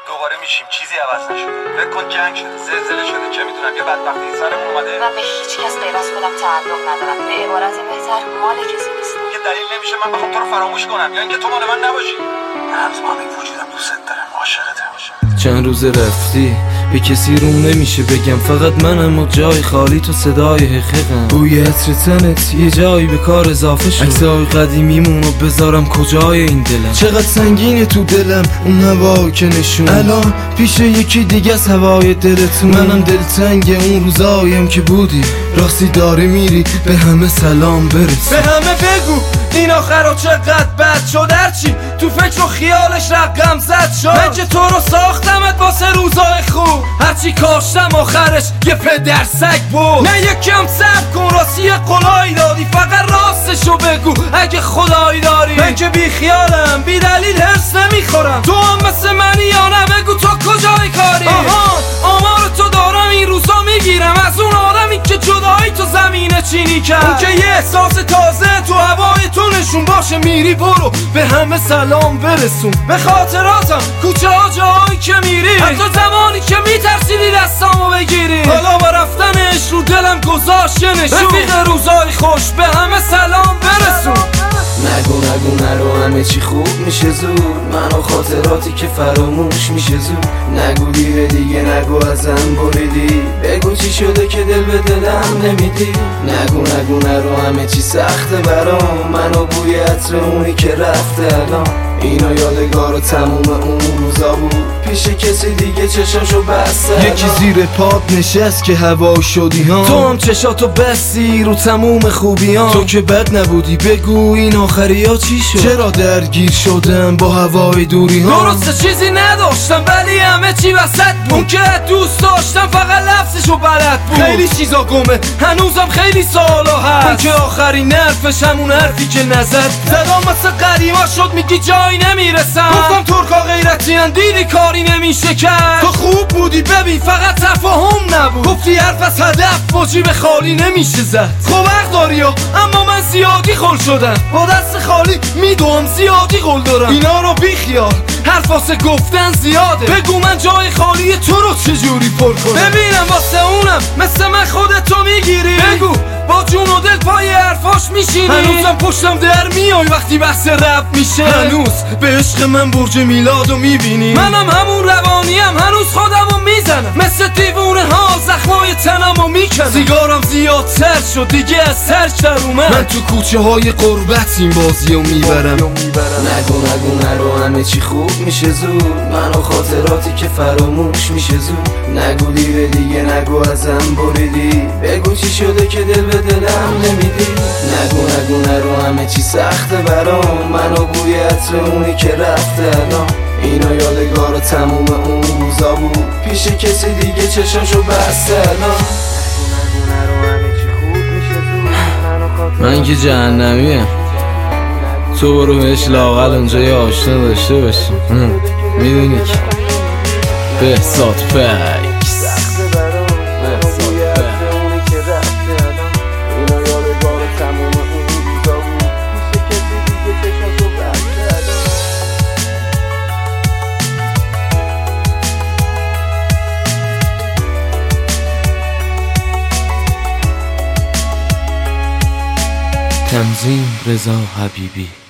دوباره میشیم، چیزی عوض نشده. فکر کن جنگ شده، زلزله شده، چه میدونم یه بدبختی سرمون اومده. من به هیچ کس غیر از خودم تعلق ندارم. به عبارت بهتر مال کسی نیستم. یه دلیل نمیشه من بخوام تو رو فراموش کنم یا اینکه تو مال من نباشی. من با همین وجودم دوست دارم، عاشقتم. چند روز رفتی به کسی روم نمیشه بگم، فقط منم و جای خالی تو صدای حقیقم. بوی عطر تنت یه جایی به کار اضافه شد. عکسای قدیمیمونو بذارم کجای این دلم. چقدر سنگینه تو دلم اون هوا که نشون الان پیش یکی دیگه از هوای دلتون. منم دلتنگ اون روزایم که بودی، راستی داری میری به همه سلام برس. به همه بگو این آخرا چقدر بد شد، هرچی تو فکر و خیالش رقم زد شد. من که تو رو ساختمت واسه روزای خوب، هرچی کاشتم آخرش یه پدر سگ بود. نه یکم صبر کن، راستی یه قولایی دادی، فقط راستشو بگو اگه خدایی داری. من که بی خیالم، بی دلیل هرس نمیخورم. تو هم مثل منی یا نه؟ بگو تو کجای کاری؟ آمار تو دارم این روزا میگیرم از اون آدمی که جدایی تو زمینه چینی کرد. اون که یه احساس تازه تو هوای تو نشون باشه. میری برو به همه سلام برسون، به خاطراتم کوچه ها جایی که میری، حتی زمانی که میترسیدی دستامو بگیری. حالا با رفتنش رو دلم گذاشت یه نشون. رفیق روزای خوش به همه سلام برسون. نگو نرو، همه چی خوب میشه زود. من و خاطراتی که فراموش میشه زود. نگو دیگه نگو ازم بریدی، بگو چی شده که دل به دلم نمیدی. نگو نرو، همه چی سخته برام. من و بوی عطر اونی که رفته الان. اینا یادگار و تموم اون روزا بود، پیش کسی دیگه چشاشو بسته. یکی زیر پات نشست که هوا شدی ها، تو هم چشاتو بستی رو تموم خوبی ها. تو که بد نبودی، بگو این آخری ها چی شد؟ چرا درگیر شدم با هوای دوری ها؟ درسته چیزی نداشتم ولی همه چی وسط بود. اون که دوست داشتم فقط لفظشو بلد بود. خیلی چیزا گمه هنوزم، خیلی سوالا هست. اون که آخرین حرفش همون حرفی که نزد. زدام مثل قدیما شد، میگی جایی نمیرسم. گفتم ترکا غیرتی هن، دیدی کاری نمیشه کرد. تو خوب بودی ببین، فقط تفاهم نبود. گفتی حرف از هدف با جیب خالی نمیشه زد. خب حق داری اما من زیادی خل شدم، با دست خالی میدوم زیادی قول دارم. اینا رو بیخیال، حرف واسه گفتن زیاده. بگو من جای خالی تو رو چجوری پر کنم. ببینم واسه اونم مثل من خودتو میگیری. بگو با جون و دل پای حرفاش میشینی. هنوزم پشتم در میای وقتی بحث رپ میشه. هنوز به عشق من برج میلادو میبینی. منم همون روانیم، هنوز خودمو میزنم مثل دیوونه ها، زخمای تنمو میکنم. سیگارم زیادتر شد دیگه از سر اومد. من تو کوچه های قربت این بازیو میبرم. نگو نرو، همه چی خوب میشه زود. من و خاطراتی که فراموش میشه زود. نگو دیگه نگو ازم بریدی، بگو چی شده که دل به دلم نمیدی. نگو نرو، همه چی سخته برام. من و بوی عطر اونی که رفته الان. اینا یادگار و تموم اون روزا بود، پیش کسی دیگه چشاشو بسته الان. من که جهنمیم، تو برو بهش لااقل اونجا یه آشنا داشته باشی. میدونی که بهزاد فکس. تنظیم رضا حبیبی.